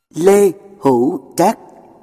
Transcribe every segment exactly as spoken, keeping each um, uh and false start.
Lê Hữu Trác.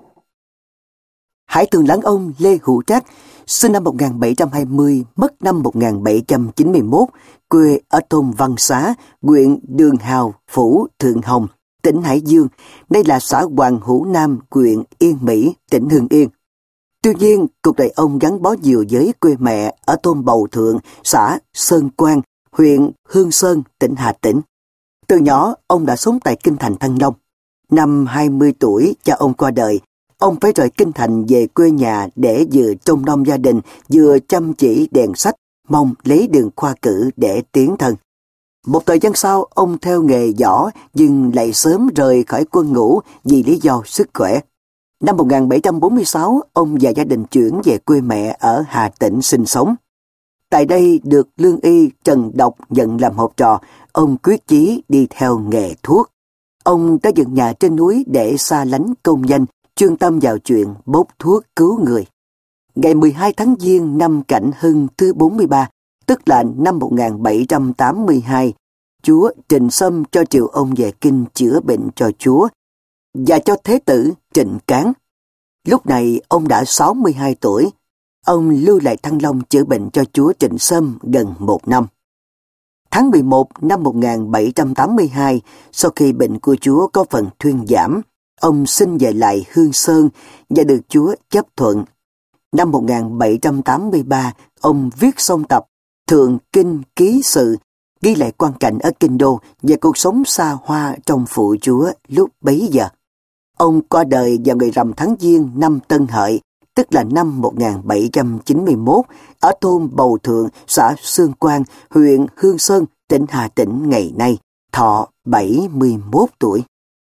Hải thường lãng ông Lê Hữu Trác, sinh năm một nghìn bảy trăm hai mươi, mất năm một nghìn bảy trăm chín mươi mốt, quê ở thôn Văn Xá, huyện Đường Hào, phủ Thượng Hồng, tỉnh Hải Dương, đây là xã Hoàng Hữu Nam, huyện Yên Mỹ, tỉnh Hưng Yên. Tuy nhiên, cuộc đời ông gắn bó nhiều với quê mẹ ở thôn Bầu Thượng, xã Sơn Quang, huyện Hương Sơn, tỉnh Hà Tĩnh. Từ nhỏ, ông đã sống tại Kinh Thành Thăng Long. Năm hai mươi tuổi, cha ông qua đời. Ông phải rời Kinh Thành về quê nhà để vừa trông nom gia đình, vừa chăm chỉ đèn sách, mong lấy đường khoa cử để tiến thân. Một thời gian sau, ông theo nghề võ nhưng lại sớm rời khỏi quân ngũ vì lý do sức khỏe. Năm một nghìn bảy trăm bốn mươi sáu, ông và gia đình chuyển về quê mẹ ở Hà Tĩnh sinh sống. Tại đây được lương y Trần Độc nhận làm học trò, ông quyết chí đi theo nghề thuốc. Ông đã dựng nhà trên núi để xa lánh công danh, chuyên tâm vào chuyện bốc thuốc cứu người. Ngày mười hai tháng Giêng năm Cảnh Hưng thứ bốn mươi ba, tức là năm một nghìn bảy trăm tám mươi hai, Chúa Trịnh Sâm cho triệu ông về kinh chữa bệnh cho Chúa và cho Thế tử Trịnh Cán. Lúc này ông đã sáu mươi hai tuổi. Ông lưu lại Thăng Long chữa bệnh cho Chúa Trịnh Sâm gần một năm. Tháng mười một năm một nghìn bảy trăm tám mươi hai, sau khi bệnh của Chúa có phần thuyên giảm, ông xin về lại Hương Sơn và được Chúa chấp thuận. Năm một nghìn bảy trăm tám mươi ba, ông viết song tập Thượng Kinh Ký Sự, ghi lại quang cảnh ở Kinh Đô và cuộc sống xa hoa trong phụ Chúa lúc bấy giờ. Ông qua đời vào ngày rằm tháng Giêng năm Tân Hợi, tức là năm một nghìn bảy trăm chín mươi mốt, ở thôn Bầu Thượng, xã Sương Quang, huyện Hương Sơn, tỉnh Hà Tĩnh ngày nay, thọ bảy mươi mốt tuổi.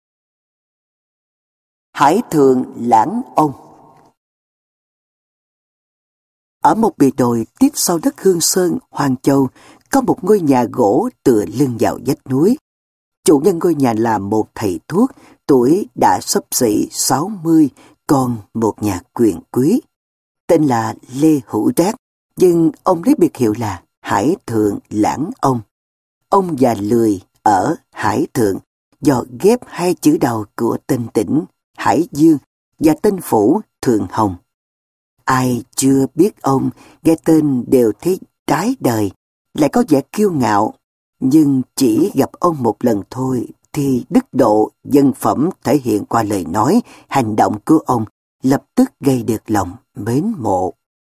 Hải thường lãng ông. Ở một bì đồi tít sau đất Hương Sơn, Hoàng Châu, có một ngôi nhà gỗ tựa lưng vào vách núi. Chủ nhân ngôi nhà là một thầy thuốc, tuổi đã xấp xỉ sáu mươi, còn một nhà quyền quý. Tên là Lê Hữu Trác, nhưng ông lấy biệt hiệu là Hải Thượng Lãng Ông. Ông già lười ở Hải Thượng do ghép hai chữ đầu của tên tỉnh Hải Dương và tên phủ Thượng Hồng. Ai chưa biết ông, nghe tên đều thấy trái đời, lại có vẻ kiêu ngạo, nhưng chỉ gặp ông một lần thôi thì đức độ dân phẩm thể hiện qua lời nói, hành động của ông lập tức gây được lòng mến mộ.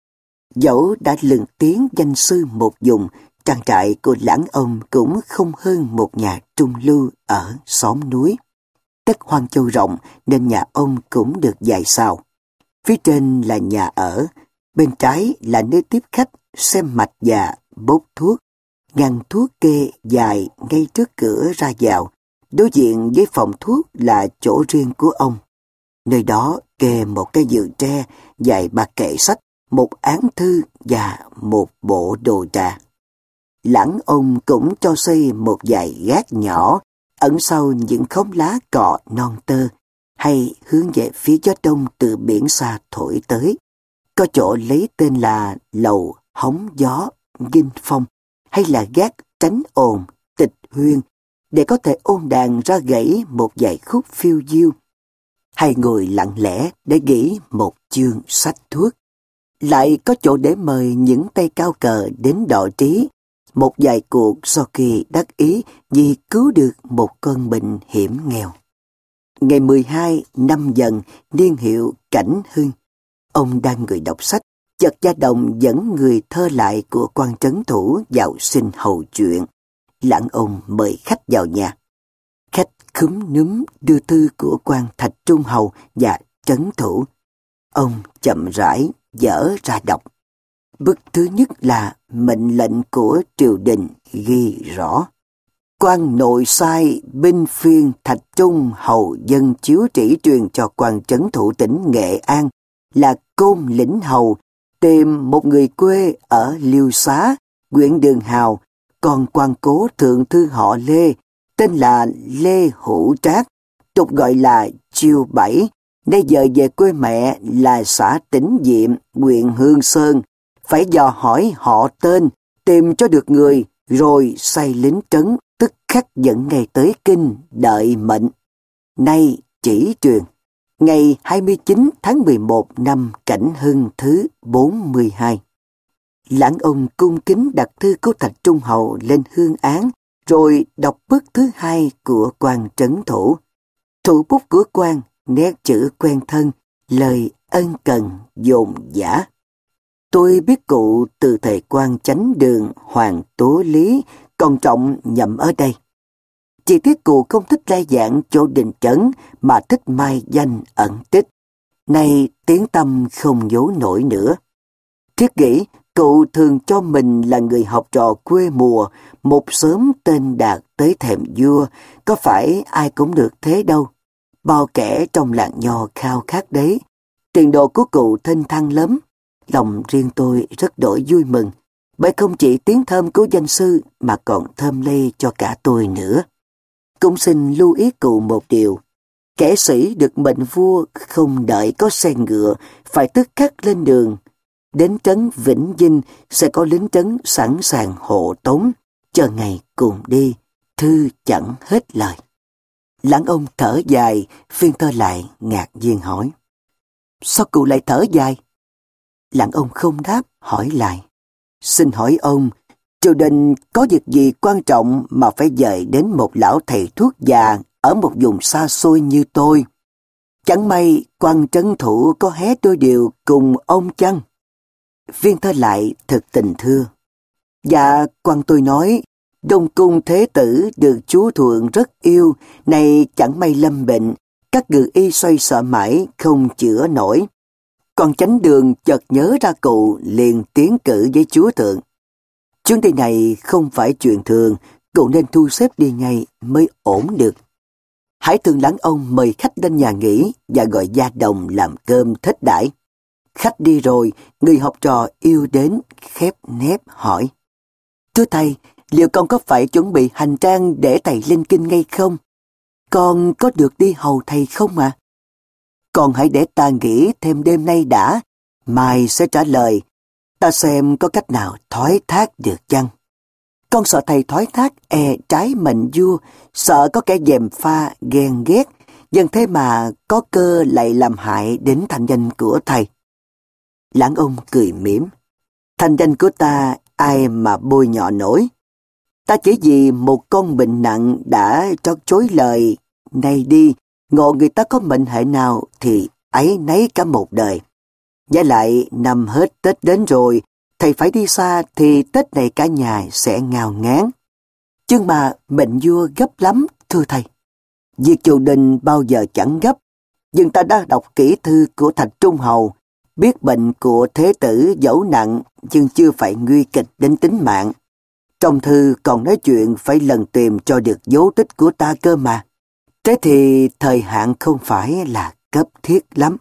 Dẫu đã lừng tiếng danh sư một vùng, trang trại của Lãng Ông cũng không hơn một nhà trung lưu ở xóm núi. Đất Hoang Châu rộng nên nhà ông cũng được dài sao. Phía trên là nhà ở, bên trái là nơi tiếp khách xem mạch và bốc thuốc. Ngăn thuốc kê dài ngay trước cửa ra vào, đối diện với phòng thuốc là chỗ riêng của ông. Nơi đó kê một cái giường tre, vài ba kệ sách, một án thư và một bộ đồ trà. Lãng Ông cũng cho xây một vài gác nhỏ, ẩn sau những khóm lá cọ non tơ, hay hướng về phía gió đông từ biển xa thổi tới. Có chỗ lấy tên là lầu hóng gió, nghinh phong, hay là gác tránh ồn, tịch huyên, để có thể ôn đàn ra gãy một vài khúc phiêu diêu, hay ngồi lặng lẽ để nghĩ một chương sách thuốc. Lại có chỗ để mời những tay cao cờ đến đọ trí một vài cuộc sau khi đắc ý vì cứu được một cơn bệnh hiểm nghèo. Ngày mười hai năm Dần, niên hiệu Cảnh Hưng, ông đang ngồi đọc sách, chợt gia đồng dẫn người thơ lại của quan trấn thủ vào xin hầu chuyện. Lãng Ông mời khách vào nhà. Khách khúm núm đưa thư của quan Thạch Trung hầu và trấn thủ. Ông chậm rãi dở ra đọc. Bức thứ nhất là mệnh lệnh của triều đình ghi rõ: quan nội sai binh phiên Thạch Trung hầu dân chiếu chỉ truyền cho quan trấn thủ tỉnh Nghệ An là Côn Lĩnh hầu tìm một người quê ở Liêu Xá, huyện Đường Hào, còn quan cố thượng thư họ Lê, tên là Lê Hữu Trác, tục gọi là Chiêu Bảy, nay giờ về quê mẹ là xã Tĩnh Diệm, huyện Hương Sơn, phải dò hỏi họ tên, tìm cho được người, rồi sai lính trấn, tức khắc dẫn ngay tới kinh, đợi mệnh. Nay chỉ truyền, ngày hai mươi chín tháng mười một năm Cảnh Hưng thứ bốn mươi hai. Lãng ông cung kính đặt thư của Thạch Trung Hậu lên hương án, rồi đọc bức thứ hai của quan trấn thủ. Thủ bút của quan, nét chữ quen thân, lời ân cần dồn dã. Tôi biết cụ từ thầy quan chánh đường Hoàng Tố Lý còn trọng nhậm ở đây. Chỉ tiếc cụ không thích lai dạng chỗ đình trấn mà thích mai danh ẩn tích. Nay tiếng tăm không nhố nổi nữa. Thiết nghĩ cụ thường cho mình là người học trò quê mùa, một sớm tên đạt tới thềm vua, có phải ai cũng được thế đâu. Bao kẻ trong làng nho khao khát đấy. Tiền đồ của cụ thênh thang lắm. Lòng riêng tôi rất đổi vui mừng, bởi không chỉ tiếng thơm của danh sư mà còn thơm lây cho cả tôi nữa. Cũng xin lưu ý cụ một điều, kẻ sĩ được mệnh vua không đợi có xe ngựa, phải tức khắc lên đường. Đến trấn Vĩnh Dinh sẽ có lính trấn sẵn sàng hộ tống, chờ ngày cùng đi, thư chẳng hết lời. Lãng ông thở dài, phiên tơ lại ngạc nhiên hỏi: Sao cụ lại thở dài? Lãng ông không đáp, hỏi lại: Xin hỏi ông, triều đình có việc gì quan trọng mà phải dời đến một lão thầy thuốc già ở một vùng xa xôi như tôi? Chẳng may quan trấn thủ có hé đôi điều cùng ông chăng? Viên thơ lại thực tình thưa: Dạ, quan tôi nói, Đông Cung Thế Tử được chúa Thượng rất yêu, nay chẳng may lâm bệnh, các ngự y xoay sở mãi không chữa nổi. Còn chánh đường chợt nhớ ra cụ, liền tiến cử với chúa Thượng. Chuyến đi này không phải chuyện thường, cụ nên thu xếp đi ngay mới ổn được. Hãy thường Lãng ông mời khách đến nhà nghỉ và gọi gia đồng làm cơm thết đãi. Khách đi rồi, người học trò yêu đến khép nép hỏi: Thưa thầy, liệu con có phải chuẩn bị hành trang để thầy lên kinh ngay không? Con có được đi hầu thầy không ạ? À? Con hãy để ta nghĩ thêm đêm nay đã, mai sẽ trả lời. Ta xem có cách nào thoái thác được chăng? Con sợ thầy thoái thác e trái mệnh vua, sợ có kẻ gièm pha ghen ghét, dần thế mà có cơ lại làm hại đến thanh danh của thầy. Lãng ông cười mỉm: Thanh danh của ta ai mà bôi nhọ nổi? Ta chỉ vì một con bệnh nặng đã trót chối lời, nay đi, ngộ người ta có mệnh hệ nào thì ấy nấy cả một đời. Với lại năm hết Tết đến rồi, thầy phải đi xa thì Tết này cả nhà sẽ ngao ngán. Chứ mà mệnh vua gấp lắm, thưa thầy. Việc triều đình bao giờ chẳng gấp, nhưng ta đã đọc kỹ thư của Thạch Trung Hầu, biết bệnh của Thế Tử dẫu nặng nhưng chưa phải nguy kịch đến tính mạng. Trong thư còn nói chuyện phải lần tìm cho được dấu tích của ta cơ mà. Thế thì thời hạn không phải là cấp thiết lắm.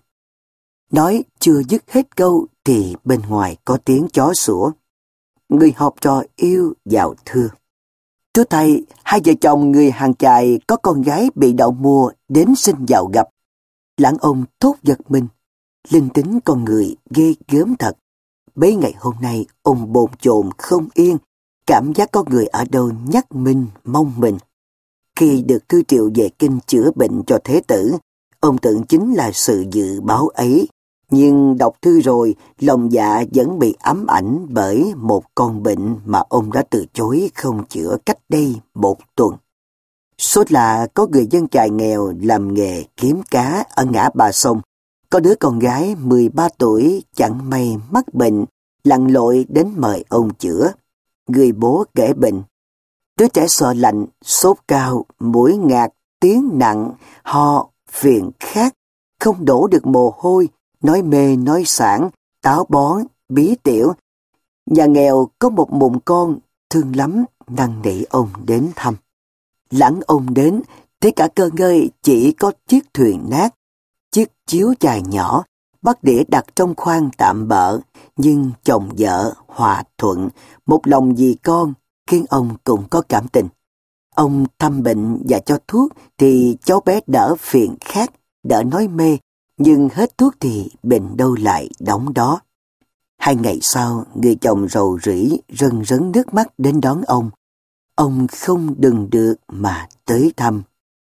Nói chưa dứt hết câu thì bên ngoài có tiếng chó sủa. Người học trò yêu vào thưa: Thưa thầy, hai vợ chồng người hàng chài có con gái bị đậu mùa đến xin vào gặp. Lãng ông thốt giật mình. Linh tính con người ghê gớm thật. Bấy ngày hôm nay ông bồn chồn không yên, cảm giác có người ở đâu nhắc mình mong mình. Khi được thư triệu về kinh chữa bệnh cho Thế Tử, ông tưởng chính là sự dự báo ấy, nhưng đọc thư rồi, lòng dạ vẫn bị ám ảnh bởi một con bệnh mà ông đã từ chối không chữa cách đây một tuần. Số là có người dân chài nghèo làm nghề kiếm cá ở ngã ba sông, có đứa con gái mười ba tuổi chẳng may mắc bệnh, lặn lội đến mời ông chữa. Người bố kể bệnh. Đứa trẻ sợ lạnh, sốt cao, mũi ngạt, tiếng nặng, ho, phiền khát, không đổ được mồ hôi, nói mê nói sảng, táo bón, bí tiểu. Nhà nghèo có một mụn con, thương lắm, năn nỉ ông đến thăm. Lãng ông đến, thấy cả cơ ngơi chỉ có chiếc thuyền nát, chiếc chiếu chài nhỏ, bắt đĩa đặt trong khoang tạm bợ, nhưng chồng vợ hòa thuận, một lòng vì con, khiến ông cũng có cảm tình. Ông thăm bệnh và cho thuốc thì cháu bé đỡ phiền khát, đỡ nói mê, nhưng hết thuốc thì bệnh đâu lại đóng đó. Hai ngày sau, người chồng rầu rĩ rưng rấn nước mắt đến đón ông. Ông không đừng được mà tới thăm.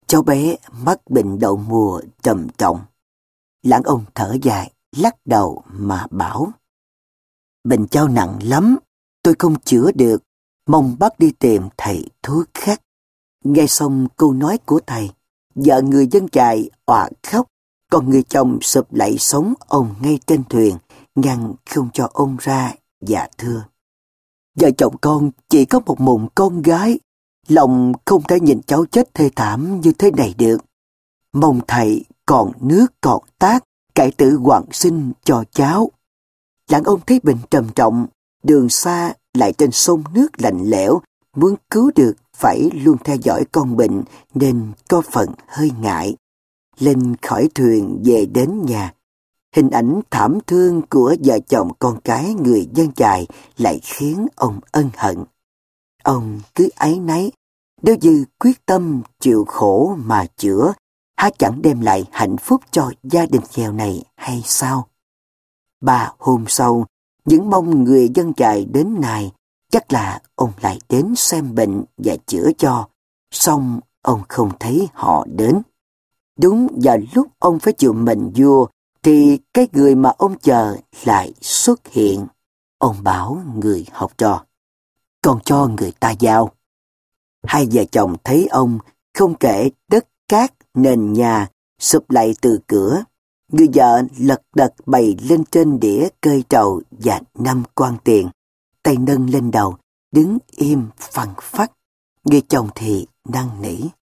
cháu bé mắc bệnh đậu mùa trầm trọng. Lãng ông thở dài, lắc đầu mà bảo: Bệnh cháu nặng lắm, tôi không chữa được, mong bác đi tìm thầy thuốc khác. Nghe xong câu nói của thầy, vợ người dân chài òa khóc, còn người chồng sụp lạy sống ông ngay trên thuyền, ngăn không cho ông ra và thưa: Vợ chồng con chỉ có một mụn con gái, lòng không thể nhìn cháu chết thê thảm như thế này được. Mong thầy còn nước còn tát, cải tử hoàn sinh cho cháu. Lãng ông thấy bệnh trầm trọng, đường xa lại trên sông nước lạnh lẽo, muốn cứu được phải luôn theo dõi con bệnh nên có phần hơi ngại. Lên khỏi thuyền về đến nhà, hình ảnh thảm thương của vợ chồng con cái người dân chài lại khiến ông ân hận. Ông cứ áy náy, nếu như quyết tâm chịu khổ mà chữa, há chẳng đem lại hạnh phúc cho gia đình nghèo này hay sao? Ba hôm sau, những mong người dân chài đến này, chắc là ông lại đến xem bệnh và chữa cho, song ông không thấy họ đến. Đúng vào lúc ông phải chịu mệnh vua, thì cái người mà ông chờ lại xuất hiện. Ông bảo người học trò: Còn cho người ta giao. Hai vợ chồng thấy ông, không kể đất cát nền nhà, sụp lạy từ cửa. Người vợ lật đật bày lên trên đĩa cơi trầu và năm quan tiền, tay nâng lên đầu, đứng im phăng phắc. Người chồng thì năn nỉ: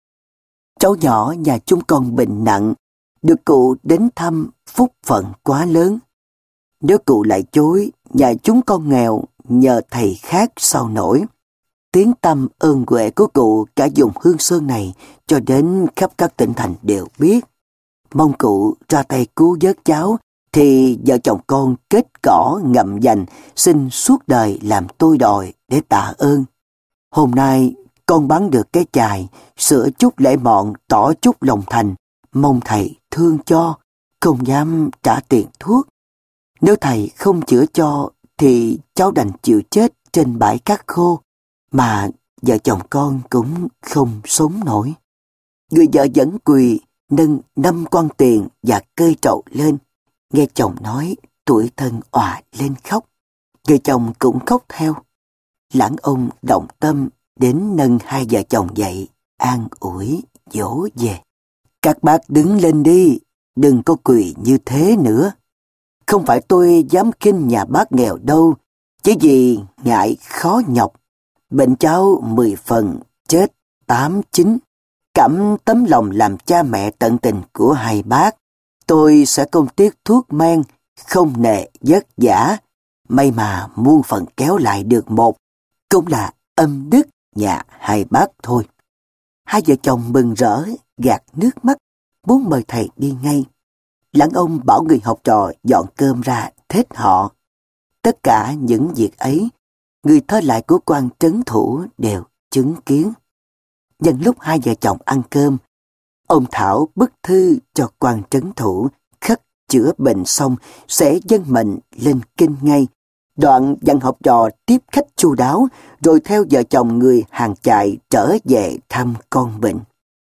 Cháu nhỏ nhà chúng con bệnh nặng, được cụ đến thăm phúc phận quá lớn. Nếu cụ lại chối, nhà chúng con nghèo, nhờ thầy khác sao nổi. Tiếng tăm ơn huệ của cụ cả vùng Hương Sơn này cho đến khắp các tỉnh thành đều biết. Mong cụ ra tay cứu vớt cháu, thì vợ chồng con kết cỏ ngậm dành, xin suốt đời làm tôi đòi để tạ ơn. Hôm nay con bán được cái chài, sửa chút lễ mọn, tỏ chút lòng thành, mong thầy thương cho, không dám trả tiền thuốc. Nếu thầy không chữa cho, thì cháu đành chịu chết trên bãi cát khô, mà vợ chồng con cũng không sống nổi. Người vợ vẫn quỳ, nâng năm quan tiền và cơi trầu lên. Nghe chồng nói, tủi thân òa lên khóc. Người chồng cũng khóc theo. Lãng ông động tâm đến nâng hai vợ chồng dậy, an ủi, dỗ về. Các bác đứng lên đi, đừng có quỳ như thế nữa. Không phải tôi dám khinh nhà bác nghèo đâu, chỉ vì ngại khó nhọc. Bệnh cháu mười phần, chết tám chín. Cảm tấm lòng làm cha mẹ tận tình của hai bác, tôi sẽ không tiếc thuốc men, không nề vất vả. May mà muôn phần kéo lại được một, cũng là âm đức nhà hai bác thôi. Hai vợ chồng mừng rỡ, gạt nước mắt, muốn mời thầy đi ngay. Lãng ông bảo người học trò dọn cơm ra thết họ. Tất cả những việc ấy, người thơ lại của quan trấn thủ đều chứng kiến. Nhân lúc hai vợ chồng ăn cơm, ông thảo bức thư cho quan trấn thủ, khất chữa bệnh xong sẽ dâng mệnh lên kinh ngay. Đoạn dặn học trò tiếp khách chu đáo, rồi theo vợ chồng người hàng chài trở về thăm con bệnh.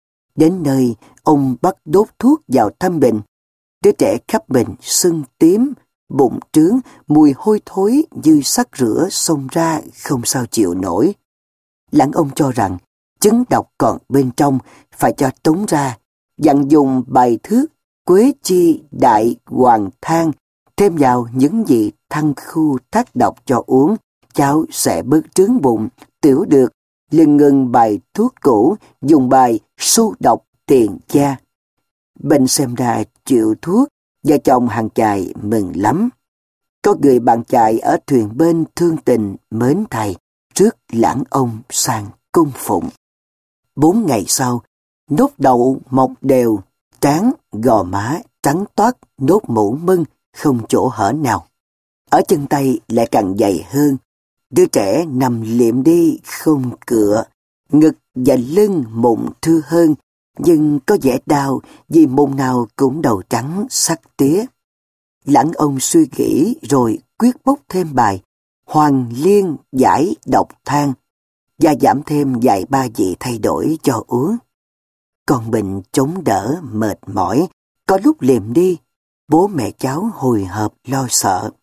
Đến nơi, ông bắt đốt thuốc vào thăm bệnh. Đứa trẻ khắp bệnh sưng tím, bụng trướng, mùi hôi thối như xác rửa xông ra không sao chịu nổi. Lãng ông cho rằng chứng độc còn bên trong, phải cho trống ra, dặn dùng bài thước quế chi đại hoàng thang, thêm vào những vị thăng khu thác độc cho uống, cháu sẽ bớt trướng bụng, tiểu được, liền ngừng bài thuốc cũ, dùng bài su độc tiền gia. Bệnh xem ra chịu thuốc, vợ chồng hàng chài mừng lắm. Có người bạn chài ở thuyền bên thương tình mến thầy, rước lãng ông sang cung phụng. Bốn ngày sau, nốt đậu mọc đều, trán, gò má, trắng toát, nốt mũ mưng, không chỗ hở nào. Ở chân tay lại càng dày hơn. Đứa trẻ nằm liệm đi không cựa, ngực và lưng mụn thưa hơn, nhưng có vẻ đau vì mụn nào cũng đầu trắng sắc tía. Lãng ông suy nghĩ rồi quyết bốc thêm bài Hoàng Liên giải độc thang và giảm thêm vài ba vị thay đổi cho uống. con bệnh chống đỡ mệt mỏi, có lúc liệm đi, bố mẹ cháu hồi hộp lo sợ.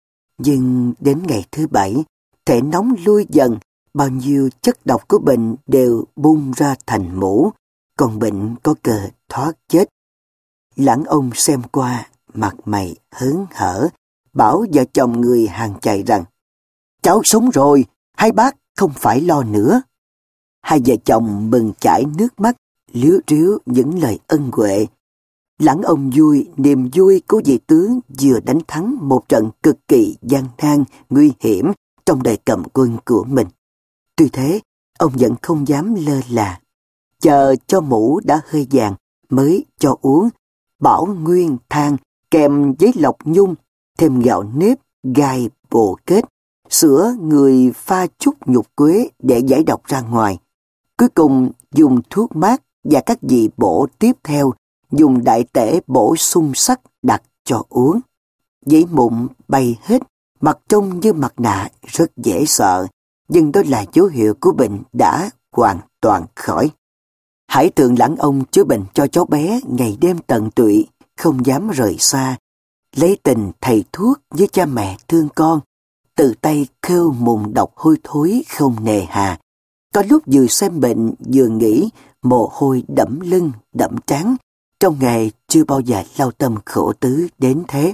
Nhưng đến ngày thứ bảy, thể nóng lui dần, bao nhiêu chất độc của bệnh đều bung ra thành mũ, còn bệnh có cơ thoát chết. Lãng ông xem qua, mặt mày hớn hở, bảo vợ chồng người hàng chài rằng: cháu sống rồi, hai bác không phải lo nữa. Hai vợ chồng mừng chảy nước mắt, líu ríu những lời ân huệ. Lãng ông vui niềm vui của vị tướng vừa đánh thắng một trận cực kỳ gian nan, nguy hiểm trong đời cầm quân của mình. Tuy thế, ông vẫn không dám lơ là. Chờ cho mũ đã hơi vàng mới cho uống bảo nguyên thang kèm giấy lọc nhung, thêm gạo nếp, gai bồ kết, sữa người pha chút nhục quế để giải độc ra ngoài. Cuối cùng dùng thuốc mát và các vị bổ tiếp theo, dùng đại tể bổ sung sắt đặt cho uống. Giấy mụn bay hết, mặt trông như mặt nạ rất dễ sợ, nhưng đó là dấu hiệu của bệnh đã hoàn toàn khỏi. Hải tượng Lãng ông chữa bệnh cho cháu bé ngày đêm tận tụy, không dám rời xa, lấy tình thầy thuốc với cha mẹ thương con, tự tay khêu mùn độc hôi thối không nề hà. Có lúc vừa xem bệnh vừa nghĩ, mồ hôi đẫm lưng đẫm trán, trong nghề chưa bao giờ lao tâm khổ tứ đến thế.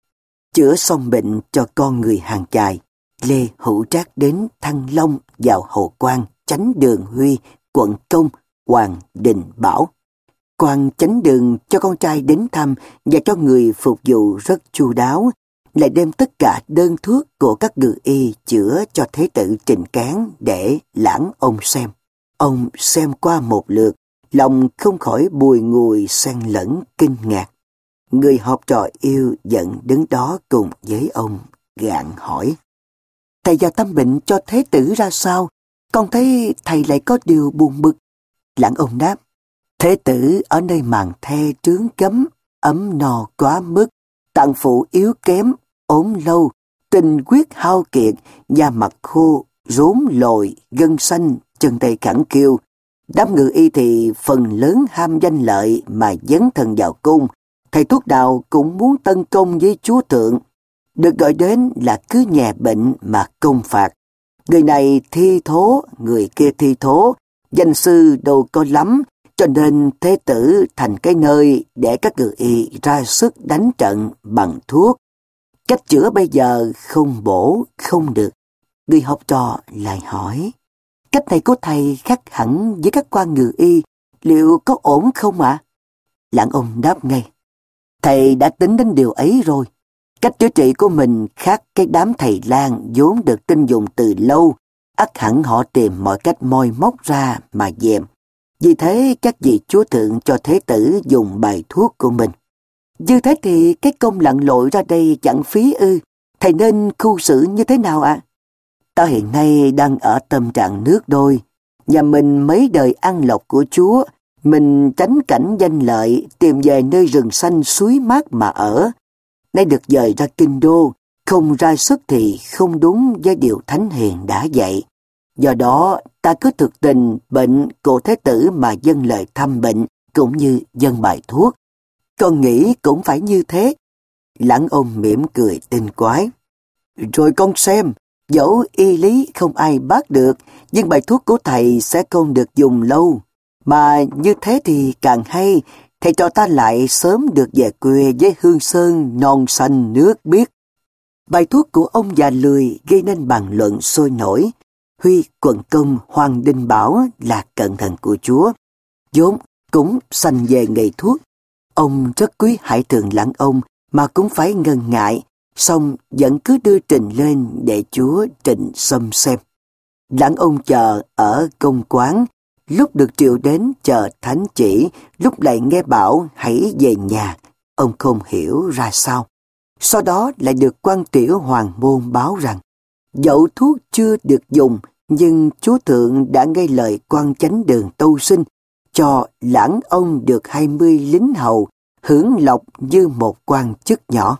Chữa xong bệnh cho con người hàng chài, Lê Hữu Trác đến Thăng Long vào Hồ Quan, Chánh Đường Huy, quận Công, Hoàng Đình Bảo. Quan Chánh Đường cho con trai đến thăm và cho người phục vụ rất chu đáo, lại đem tất cả đơn thuốc của các ngự y chữa cho Thế tử Trình Cán để Lãng ông xem. Ông xem qua một lượt, lòng không khỏi bùi ngùi xen lẫn kinh ngạc. Người học trò yêu giận đứng đó cùng với ông, gạn hỏi: thầy vào thăm bệnh cho Thế tử ra sao? Con thấy thầy lại có điều buồn bực. Lãng ông đáp: Thế tử ở nơi màn the trướng cấm, ấm no quá mức, tạng phụ yếu kém, ốm lâu, tình quyết hao kiệt, da mặt khô, rốn lồi, gân xanh, chân tay khẳng khiu. Đám ngự y thì phần lớn ham danh lợi mà dấn thân vào cung. Thầy thuốc nào cũng muốn tân công với chúa thượng. Được gọi đến là cứ nhè bệnh mà công phạt. Người này thi thố, người kia thi thố, danh sư đâu có lắm, cho nên Thế tử thành cái nơi để các ngự y ra sức đánh trận bằng thuốc. Cách chữa bây giờ không bổ, không được. Người học trò lại hỏi: cách này của thầy khác hẳn với các quan ngự y, liệu có ổn không ạ? À? Lãng ông đáp ngay: thầy đã tính đến điều ấy rồi. Cách chữa trị của mình khác cái đám thầy lang vốn được tin dùng từ lâu, ắt hẳn họ tìm mọi cách moi móc ra mà dèm. Vì thế các vị chúa thượng cho Thế tử dùng bài thuốc của mình. Như thế thì cái công lặn lội ra đây chẳng phí ư? Thầy nên khu xử như thế nào ạ? À? Ta hiện nay đang ở tâm trạng nước đôi. Nhà mình mấy đời ăn lộc của Chúa, mình tránh cảnh danh lợi, tìm về nơi rừng xanh suối mát mà ở. Nay được dời ra kinh đô, không ra sức thì không đúng với điều Thánh Hiền đã dạy. Do đó, ta cứ thực tình bệnh của Thế tử mà dâng lời thăm bệnh, cũng như dâng bài thuốc. Con nghĩ cũng phải như thế. Lãng ông mỉm cười tinh quái: rồi con xem, dẫu y lý không ai bác được, nhưng bài thuốc của thầy sẽ không được dùng lâu. Mà như thế thì càng hay, thầy cho ta lại sớm được về quê với hương sơn non xanh nước biếc. Bài thuốc của ông già lười gây nên bàn luận sôi nổi. Huy, quận Công, Hoàng Đình Bảo là cận thần của Chúa, vốn cũng sành về nghề thuốc. Ông rất quý Hải tượng Lãng ông mà cũng phải ngần ngại, song vẫn cứ đưa trình lên để Chúa trình xâm xem. Lãng ông chờ ở công quán, lúc được triệu đến chờ thánh chỉ, lúc lại nghe bảo hãy về nhà. Ông không hiểu ra sao. Sau đó lại được quan tiểu hoàng môn báo rằng dẫu thuốc chưa được dùng, nhưng chúa thượng đã nghe lời quan chánh đường tâu sinh, cho Lãng ông được hai mươi lính hầu, hưởng lộc như một quan chức nhỏ.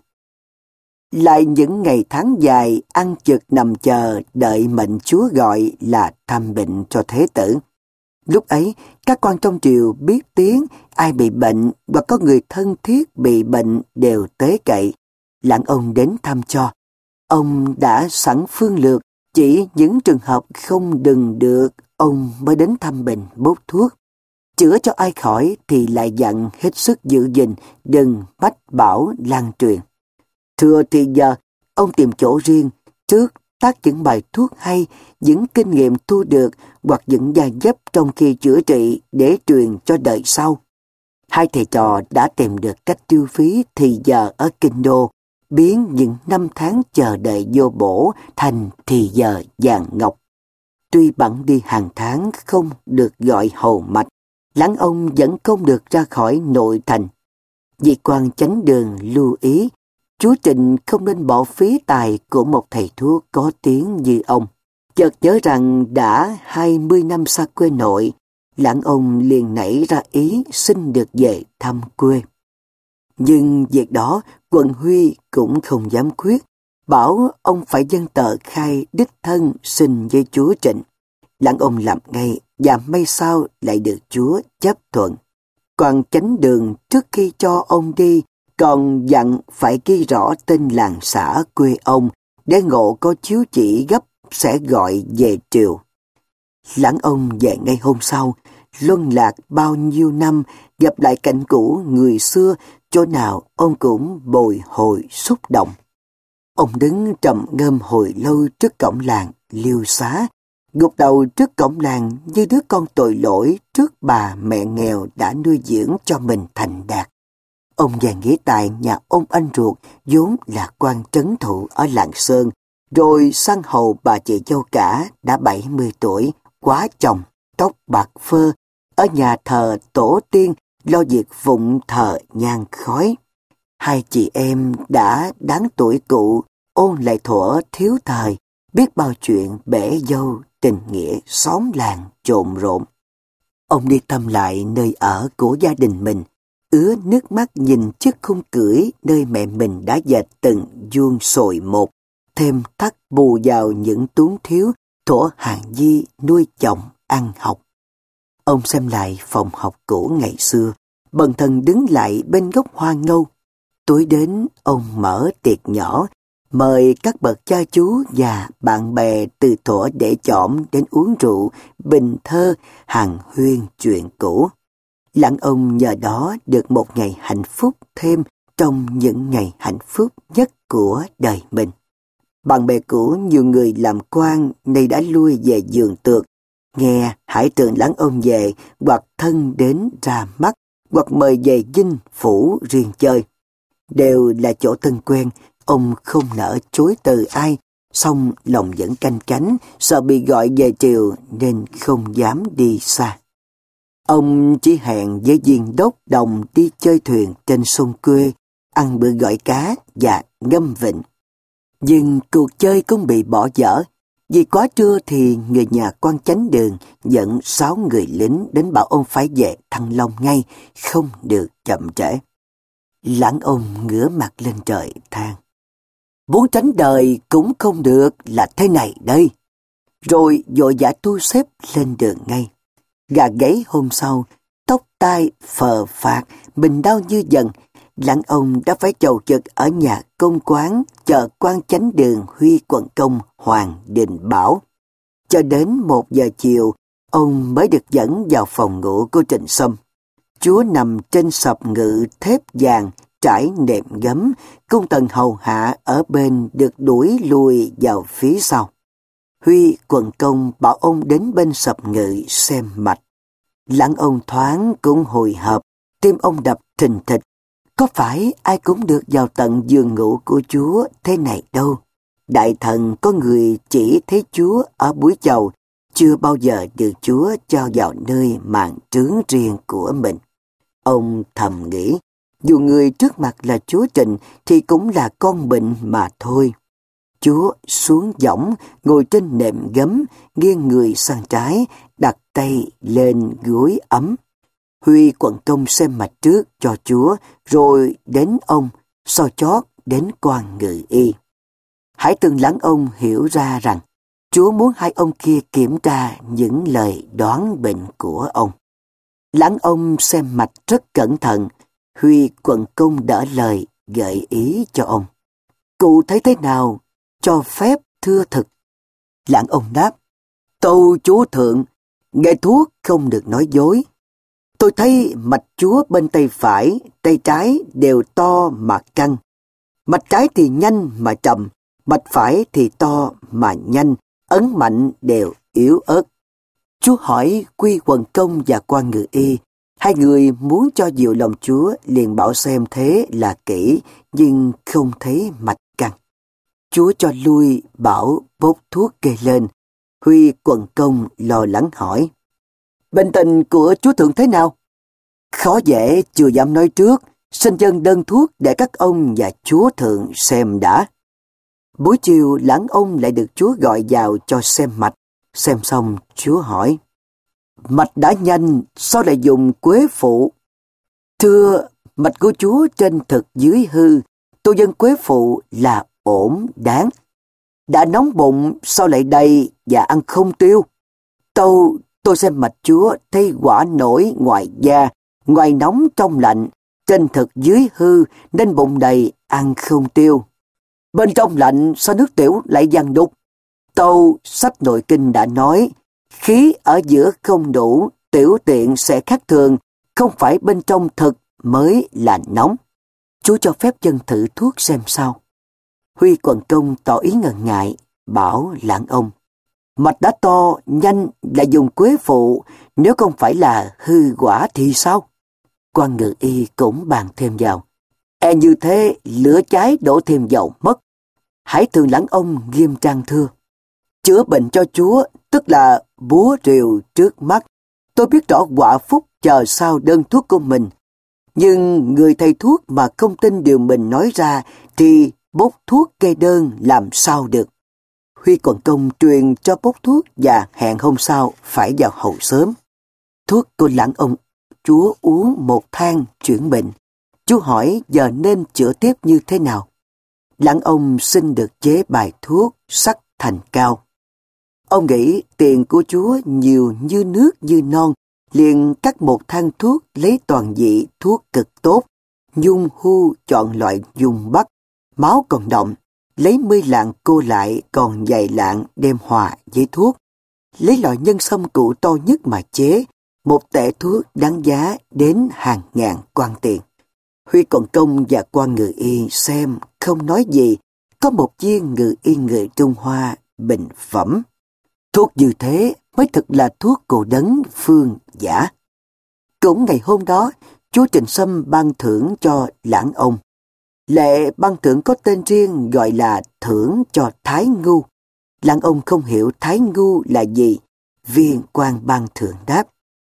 Lại những ngày tháng dài ăn chực nằm chờ đợi mệnh Chúa gọi là thăm bệnh cho Thế tử. Lúc ấy, các quan trong triều biết tiếng ai bị bệnh hoặc có người thân thiết bị bệnh đều tế cậy. Lãng ông đến thăm cho. Ông đã sẵn phương lược, chỉ những trường hợp không đừng được, ông mới đến thăm bệnh bốc thuốc. Chữa cho ai khỏi thì lại dặn hết sức giữ gìn, đừng mách bảo lan truyền. Thưa thì giờ, ông tìm chỗ riêng, trước tác những bài thuốc hay, những kinh nghiệm thu được hoặc những gia dấp trong khi chữa trị để truyền cho đời sau. Hai thầy trò đã tìm được cách tiêu phí thì giờ ở kinh đô, biến những năm tháng chờ đợi vô bổ thành thì giờ vàng ngọc. Tuy bẵng đi hàng tháng không được gọi hầu mạch, Lãng ông vẫn không được ra khỏi nội thành. Vị quan chánh đường lưu ý, chúa Trịnh không nên bỏ phí tài của một thầy thuốc có tiếng như ông. Chợt nhớ rằng đã hai mươi năm xa quê nội, Lãng ông liền nảy ra ý xin được về thăm quê. Nhưng việc đó quận Huy cũng không dám quyết, bảo ông phải dâng tờ khai đích thân xin với chúa Trịnh. Lãng ông làm ngay và may sao lại được chúa chấp thuận. Quan chánh đường trước khi cho ông đi còn dặn phải ghi rõ tên làng xã quê ông, để ngộ có chiếu chỉ gấp sẽ gọi về triều. Lãng ông về ngay hôm sau, luân lạc bao nhiêu năm, gặp lại cảnh cũ người xưa, chỗ nào ông cũng bồi hồi xúc động. Ông đứng trầm ngâm hồi lâu trước cổng làng Liêu Xá, gục đầu trước cổng làng như đứa con tội lỗi trước bà mẹ nghèo đã nuôi dưỡng cho mình thành đạt. Ông về nghĩa tài nhà ông anh ruột vốn là quan trấn thủ ở Lạng Sơn, rồi sang hầu bà chị dâu cả đã bảy mươi tuổi, quá chồng, tóc bạc phơ, ở nhà thờ tổ tiên lo việc phụng thờ nhang khói. Hai chị em đã đáng tuổi cụ, ôn lại thuở thiếu thời, biết bao chuyện bể dâu, tình nghĩa, xóm làng trộn rộn. Ông đi thăm lại nơi ở của gia đình mình, ứa nước mắt nhìn chiếc khung cưỡi nơi mẹ mình đã dệt từng vuông sồi một, thêm thắt bù vào những túng thiếu thuở hàng di nuôi chồng ăn học. Ông xem lại phòng học cũ ngày xưa, bần thần đứng lại bên gốc hoa ngâu. Tối đến, ông mở tiệc nhỏ, mời các bậc cha chú và bạn bè từ thuở để chỏm đến uống rượu, bình thơ, hàn huyên chuyện cũ. Lãng ông nhờ đó được một ngày hạnh phúc thêm trong những ngày hạnh phúc nhất của đời mình. Bạn bè cũ nhiều người làm quan nay đã lui về giường tược, nghe hải tượng Lãng ông về hoặc thân đến ra mắt, hoặc mời về dinh phủ riêng chơi. Đều là chỗ thân quen, ông không nỡ chối từ ai, song lòng vẫn canh cánh, sợ bị gọi về triều nên không dám đi xa. Ông chỉ hẹn với viên đốc đồng đi chơi thuyền trên sông quê, ăn bữa gỏi cá và ngâm vịnh. Nhưng cuộc chơi cũng bị bỏ dở. Vì quá trưa thì người nhà quan chánh đường dẫn sáu người lính đến bảo ông phải về Thăng Long ngay, không được chậm trễ. Lãng ông ngửa mặt lên trời than: muốn tránh đời cũng không được là thế này đây. Rồi vội vã tu xếp lên đường ngay. Gà gáy hôm sau, tóc tai phờ phạc, mình đau như dần. Lãng ông đã phải chầu chực ở nhà công quán chờ quan chánh đường Huy quận công Hoàng Đình Bảo. Cho đến một giờ chiều, ông mới được dẫn vào phòng ngủ của Trịnh Sâm. Chúa nằm trên sập ngự thép vàng, trải nệm gấm, cung tần hầu hạ ở bên được đuổi lùi vào phía sau. Huy quận công bảo ông đến bên sập ngự xem mạch. Lãng ông thoáng cũng hồi hộp, tim ông đập thình thịch. Có phải ai cũng được vào tận giường ngủ của Chúa thế này đâu. Đại thần có người chỉ thấy Chúa ở buổi chầu, chưa bao giờ được Chúa cho vào nơi màn trướng riêng của mình. Ông thầm nghĩ, dù người trước mặt là Chúa Trịnh thì cũng là con bệnh mà thôi. Chúa xuống võng, ngồi trên nệm gấm, nghiêng người sang trái, đặt tay lên gối ấm. Huy quận công xem mạch trước cho Chúa, rồi đến ông, sau chót đến quan ngự y. Hải Tường Lãng ông hiểu ra rằng Chúa muốn hai ông kia kiểm tra những lời đoán bệnh của ông. Lãng ông xem mạch rất cẩn thận. Huy Quận Công đỡ lời, gợi ý cho ông. Cụ thấy thế nào? Cho phép thưa thực. Lãng ông đáp. Tâu chúa thượng, nghề thuốc không được nói dối. Tôi thấy mạch chúa bên tay phải, tay trái đều to mà căng. Mạch trái thì nhanh mà trầm, mạch phải thì to mà nhanh, ấn mạnh đều yếu ớt. Chúa hỏi Quy Quận Công và quan ngự y. Hai người muốn cho dịu lòng chúa liền bảo xem thế là kỹ, nhưng không thấy mạch căng. Chúa cho lui bảo bốc thuốc kê lên. Huy Quận Công lo lắng hỏi. Bệnh tình của chúa thượng thế nào? Khó dễ chưa dám nói trước, xin dâng đơn thuốc để các ông và chúa thượng xem đã. Buổi chiều Lãng ông lại được chúa gọi vào cho xem mạch. Xem xong chúa hỏi. Mạch đã nhanh, sao lại dùng quế phụ? Thưa, mạch của chúa trên thực dưới hư, tôi dân quế phụ là ổn đáng. Đã nóng bụng, sao lại đầy và ăn không tiêu? Tâu, tôi xem mạch chúa thấy quả nổi ngoài da, ngoài nóng trong lạnh, trên thực dưới hư nên bụng đầy, ăn không tiêu. Bên trong lạnh sao nước tiểu lại vàng đục? Tâu, sách nội kinh đã nói, khí ở giữa không đủ, tiểu tiện sẽ khác thường, không phải bên trong thực mới là nóng. Chúa cho phép dân thử thuốc xem sao. Huy Quận Công tỏ ý ngần ngại, bảo Lãng ông. Mạch đã to, nhanh lại dùng quế phụ, nếu không phải là hư quả thì sao? Quan ngự y cũng bàn thêm vào. E như thế, lửa cháy đổ thêm dầu mất. Hãy thường Lãng ông nghiêm trang thưa. Chữa bệnh cho chúa, tức là búa rìu trước mắt. Tôi biết rõ quả phúc chờ sau đơn thuốc của mình. Nhưng người thầy thuốc mà không tin điều mình nói ra thì bốc thuốc kê đơn làm sao được. Huy Quận Công truyền cho bốc thuốc và hẹn hôm sau phải vào hậu sớm. Thuốc của Lãng ông chúa uống một thang chuyển bệnh. Chúa hỏi giờ nên chữa tiếp như thế nào. Lãng ông xin được chế bài thuốc sắc thành cao. Ông nghĩ tiền của chúa nhiều như nước như non, liền cắt một thang thuốc lấy toàn vị thuốc cực tốt, nhung hu chọn loại dùng bắc, máu còn động, lấy mươi lạng cô lại còn vài lạng đem hòa với thuốc, lấy loại nhân sâm cụ to nhất mà chế, một tể thuốc đáng giá đến hàng ngàn quan tiền. Huy Quận Công và quan ngự y xem không nói gì, có một viên ngự y người Trung Hoa bình phẩm. Thuốc như thế mới thực là thuốc cổ đấng phương giả. Cũng ngày hôm đó, chúa Trịnh Sâm ban thưởng cho Lãng ông. Lệ ban thưởng có tên riêng gọi là thưởng cho Thái Ngu. Lãng ông không hiểu Thái Ngu là gì. Viên quan ban thưởng đáp.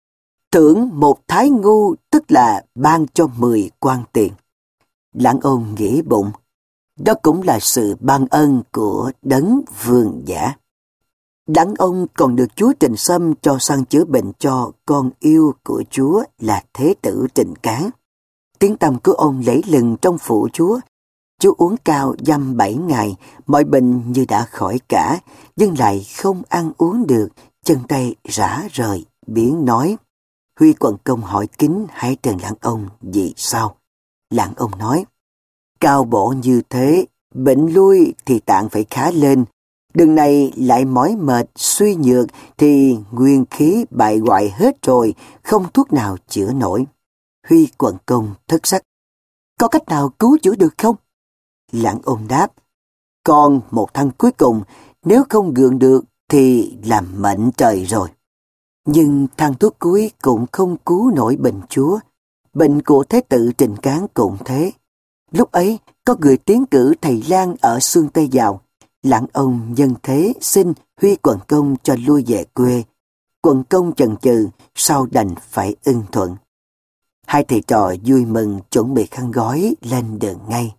Thưởng một Thái Ngu tức là ban cho mười quan tiền. Lãng ông nghĩ bụng. Đó cũng là sự ban ân của đấng vương giả. Lãng ông còn được chúa Trịnh Sâm cho sang chữa bệnh cho con yêu của chúa là Thế tử Trịnh Cán. Tiếng tăm của ông lẫy lừng trong phủ chúa. Chúa uống cao dăm bảy ngày, mọi bệnh như đã khỏi cả, nhưng lại không ăn uống được, chân tay rã rời, biếng nói. Huy Quận Công hỏi kính hãy trần Lãng ông vì sao. Lãng ông nói, cao bổ như thế, bệnh lui thì tạng phải khá lên. Đừng này lại mỏi mệt, suy nhược thì nguyên khí bại hoại hết rồi, không thuốc nào chữa nổi. Huy Quận Công thất sắc. Có cách nào cứu chữa được không? Lãng ông đáp. Còn một thằng cuối cùng, nếu không gượng được thì làm mệnh trời rồi. Nhưng thằng thuốc cuối cũng không cứu nổi bệnh chúa. Bệnh của Thế tử Trịnh Cán cũng thế. Lúc ấy, có người tiến cử thầy lang ở Xương Tây vào. Lãng ông nhân thế xin Huy Quận Công cho lui về quê. Quận Công chần chừ, sau đành phải ưng thuận. Hai thầy trò vui mừng chuẩn bị khăn gói lên đường ngay.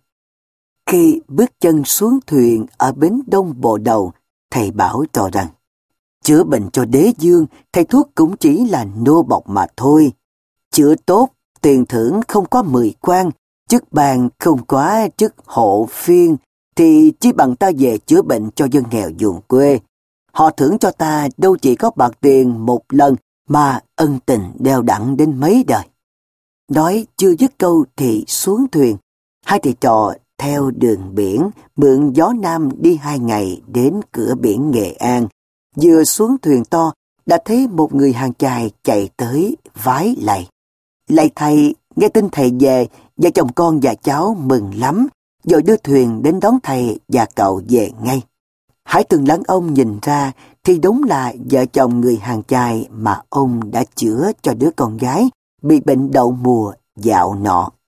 Khi bước chân xuống thuyền ở bến Đông Bộ Đầu, thầy bảo trò rằng, chữa bệnh cho đế dương, thầy thuốc cũng chỉ là nô bộc mà thôi. Chữa tốt, tiền thưởng không có mười quan, chức bàn không quá chức hộ phiên, thì chỉ bằng ta về chữa bệnh cho dân nghèo vùng quê. Họ thưởng cho ta đâu chỉ có bạc tiền một lần, mà ân tình đeo đẳng đến mấy đời. Nói chưa dứt câu thì xuống thuyền. Hai thầy trò theo đường biển, mượn gió nam đi hai ngày đến cửa biển Nghệ An. Vừa xuống thuyền to, đã thấy một người hàng chài chạy tới vái lạy. Lạy thầy, nghe tin thầy về, vợ chồng con và cháu mừng lắm, rồi đưa thuyền đến đón thầy và cậu về ngay. Hải Tường Lăng ông nhìn ra thì đúng là vợ chồng người hàng chài mà ông đã chữa cho đứa con gái bị bệnh đậu mùa dạo nọ.